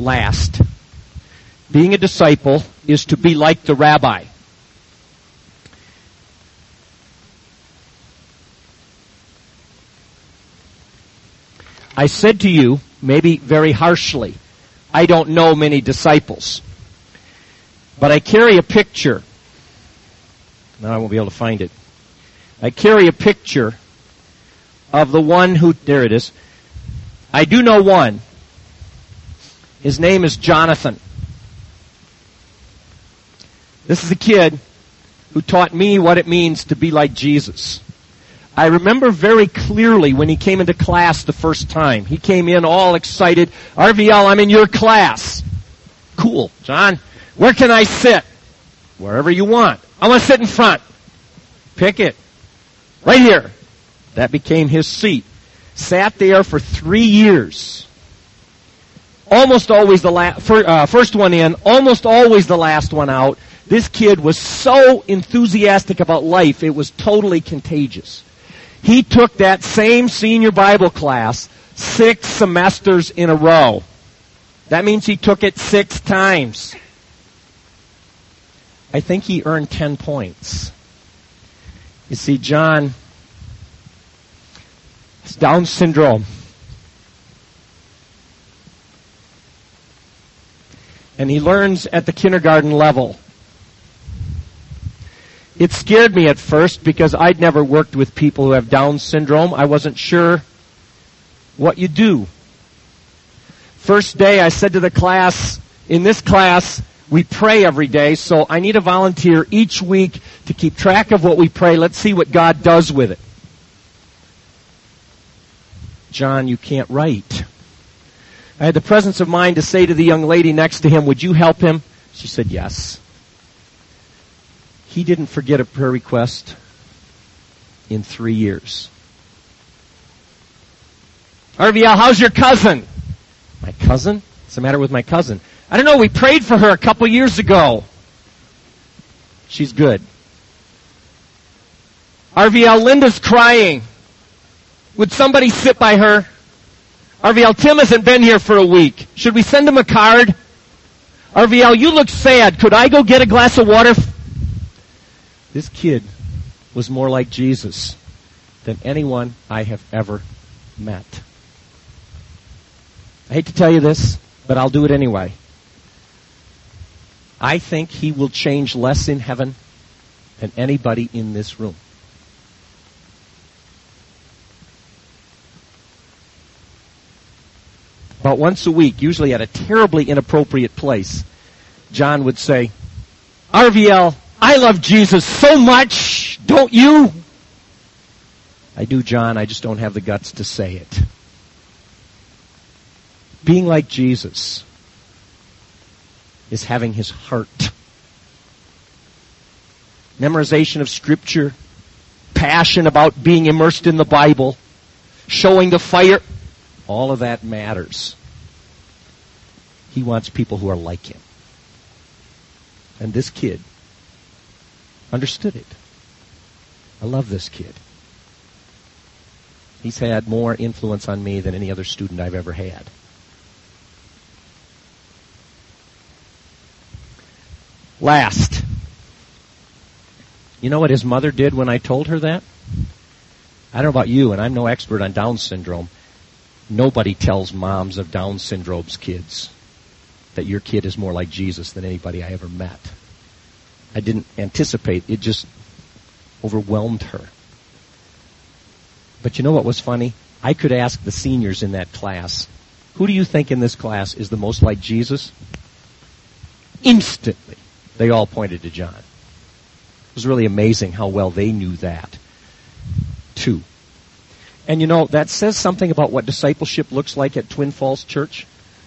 Last, being a disciple is to be like the rabbi. I said to you, maybe very harshly, I don't know many disciples. But I carry a picture. Now I won't be able to find it. I carry a picture of the one who, there it is. I do know one. His name is Jonathan. This is a kid who taught me what it means to be like Jesus. I remember very clearly when he came into class the first time. He came in all excited. RVL, I'm in your class. Cool, John. Where can I sit? Wherever you want. I want to sit in front. Pick it. Right here. That became his seat. Sat there for 3 years. Almost always the first one in, almost always the last one out. This kid was so enthusiastic about life, it was totally contagious. He took that same senior Bible class 6 semesters in a row. That means he took it 6 times. I think he earned 10 points. You see, John has Down syndrome. And he learns at the kindergarten level. It scared me at first because I'd never worked with people who have Down syndrome. I wasn't sure what you do. First day I said to the class, in this class, we pray every day, so I need a volunteer each week to keep track of what we pray. Let's see what God does with it. John, you can't write. I had the presence of mind to say to the young lady next to him, would you help him? She said yes. He didn't forget a prayer request in 3 years. RVL, how's your cousin? My cousin? What's the matter with my cousin? I don't know, we prayed for her a couple years ago. She's good. RVL, Linda's crying. Would somebody sit by her? RVL, Tim hasn't been here for a week. Should we send him a card? RVL, you look sad. Could I go get a glass of water? This kid was more like Jesus than anyone I have ever met. I hate to tell you this, but I'll do it anyway. I think he will change less in heaven than anybody in this room. About once a week, usually at a terribly inappropriate place, John would say, RVL, I love Jesus so much, don't you? I do, John, I just don't have the guts to say it. Being like Jesus is having his heart. Memorization of Scripture, passion about being immersed in the Bible, showing the fire, all of that matters. He wants people who are like him. And this kid understood it. I love this kid. He's had more influence on me than any other student I've ever had. Last. You know what his mother did when I told her that? I don't know about you, and I'm no expert on Down syndrome. Nobody tells moms of Down syndrome's kids that your kid is more like Jesus than anybody I ever met. I didn't anticipate. It just overwhelmed her. But you know what was funny? I could ask the seniors in that class, who do you think in this class is the most like Jesus? Instantly, they all pointed to John. It was really amazing how well they knew that, too. And you know, that says something about what discipleship looks like at Twin Falls Church.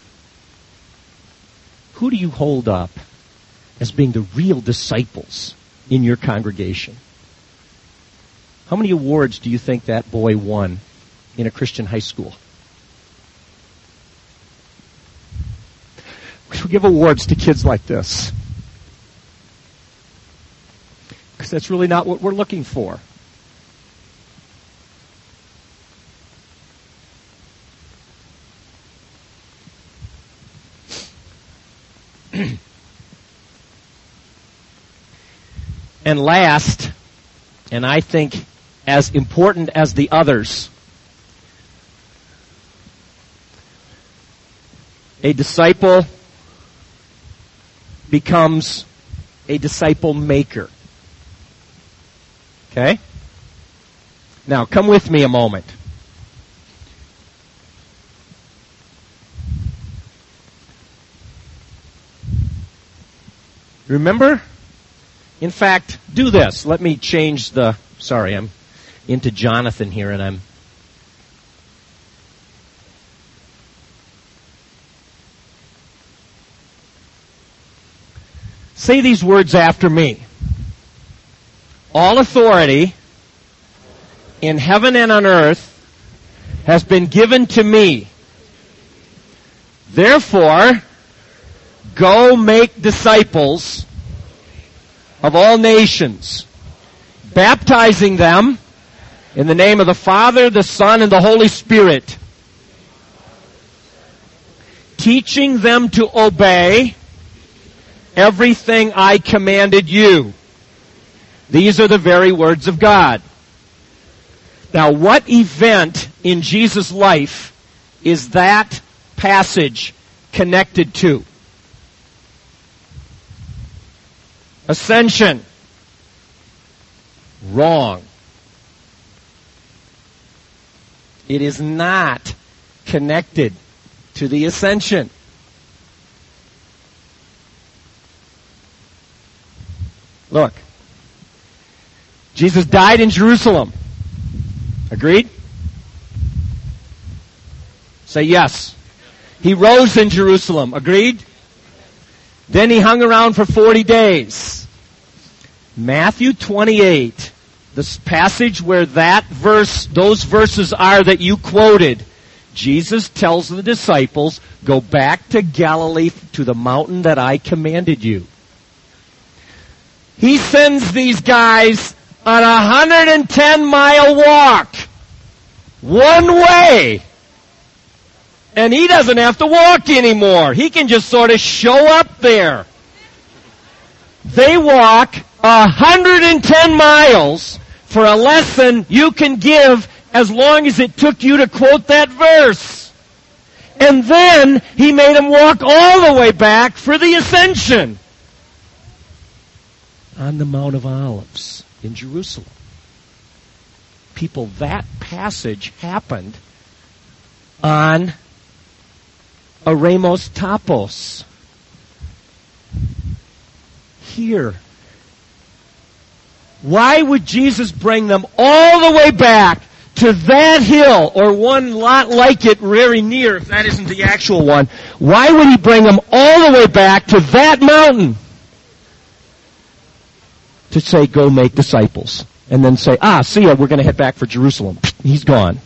Who do you hold up as being the real disciples in your congregation? How many awards do you think that boy won in a Christian high school? We should give awards to kids like this. Because that's really not what we're looking for. And last, and I think as important as the others, a disciple becomes a disciple maker. Okay? Now, come with me a moment. Remember? In fact, do this. Let me change the... Sorry, I'm into Jonathan here, and I'm... Say these words after me. All authority in heaven and on earth has been given to me. Therefore, go make disciples of all nations, baptizing them in the name of the Father, the Son, and the Holy Spirit, teaching them to obey everything I commanded you. These are the very words of God. Now, what event in Jesus' life is that passage connected to? Ascension. Wrong. It is not connected to the ascension. Look. Jesus died in Jerusalem. Agreed? Say yes. He rose in Jerusalem. Agreed? Then he hung around for 40 days. Matthew 28, this passage where those verses are that you quoted, Jesus tells the disciples, go back to Galilee to the mountain that I commanded you. He sends these guys on a 110-mile walk. One way. And he doesn't have to walk anymore. He can just sort of show up there. They walk 110 miles for a lesson you can give as long as it took you to quote that verse. And then he made them walk all the way back for the ascension on the Mount of Olives in Jerusalem. People, that passage happened on Eremos Topos. Here. Why would Jesus bring them all the way back to that hill, or one lot like it very near, if that isn't the actual one? Why would he bring them all the way back to that mountain? To say, go make disciples. And then say, see ya, we're going to head back for Jerusalem. He's gone.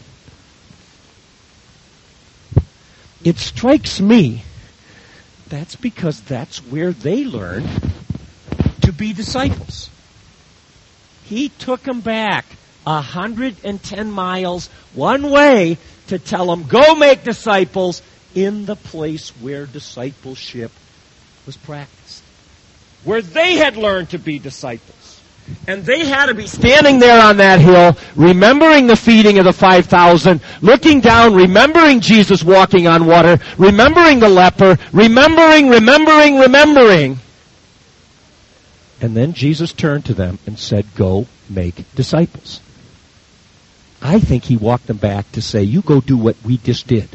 It strikes me that's because that's where they learned to be disciples. He took them back 110 miles one way to tell them, go make disciples in the place where discipleship was practiced. Where they had learned to be disciples. And they had to be standing there on that hill, remembering the feeding of the 5,000, looking down, remembering Jesus walking on water, remembering the leper, remembering. And then Jesus turned to them and said, go make disciples. I think he walked them back to say, you go do what we just did.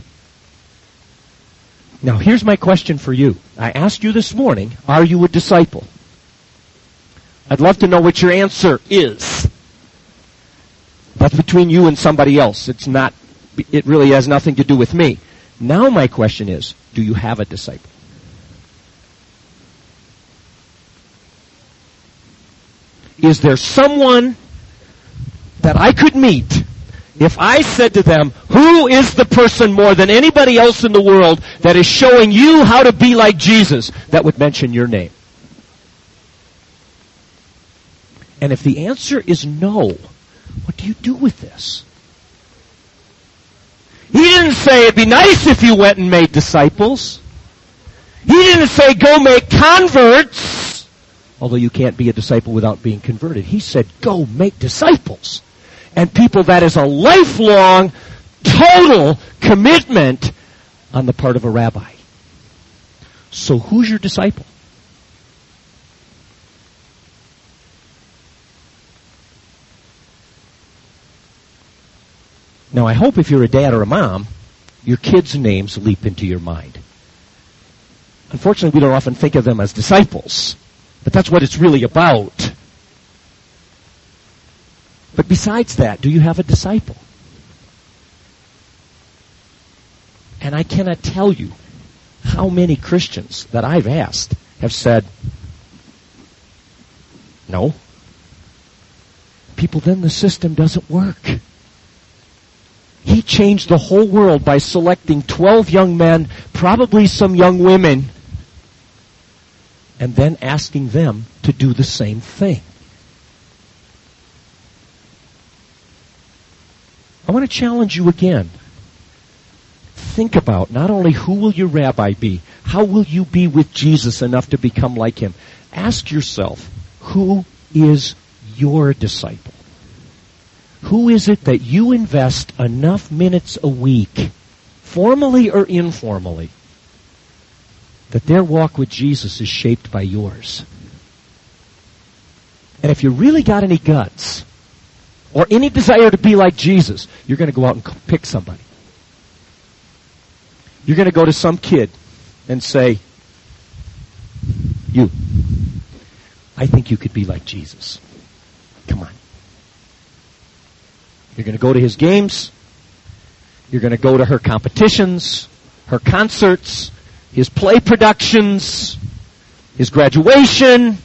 Now here's my question for you. I asked you this morning, are you a disciple? I'd love to know what your answer is. That's between you and somebody else. It really has nothing to do with me. Now my question is, do you have a disciple? Is there someone that I could meet if I said to them, who is the person more than anybody else in the world that is showing you how to be like Jesus, that would mention your name? And if the answer is no, what do you do with this? He didn't say it'd be nice if you went and made disciples. He didn't say go make converts, although you can't be a disciple without being converted. He said go make disciples. And people, that is a lifelong, total commitment on the part of a rabbi. So who's your disciple? Now I hope if you're a dad or a mom, your kids' names leap into your mind. Unfortunately, we don't often think of them as disciples, but that's what it's really about. But besides that, do you have a disciple? And I cannot tell you how many Christians that I've asked have said, no. People, then the system doesn't work. He changed the whole world by selecting 12 young men, probably some young women, and then asking them to do the same thing. I want to challenge you again. Think about not only who will your rabbi be, how will you be with Jesus enough to become like him? Ask yourself, who is your disciple? Who is it that you invest enough minutes a week, formally or informally, that their walk with Jesus is shaped by yours? And if you really got any guts, or any desire to be like Jesus, you're going to go out and pick somebody. You're going to go to some kid and say, you, I think you could be like Jesus. Come on. You're going to go to his games. You're going to go to her competitions, her concerts, his play productions, his graduation.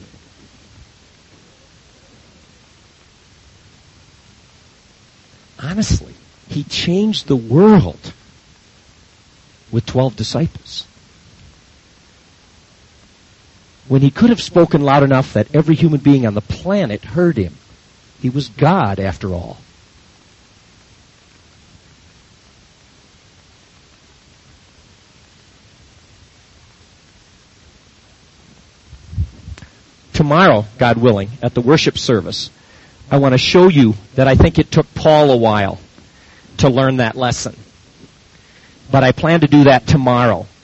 Honestly, he changed the world with 12 disciples. When he could have spoken loud enough that every human being on the planet heard him. He was God, after all. Tomorrow, God willing, at the worship service, I want to show you that I think it took Paul a while to learn that lesson. But I plan to do that tomorrow.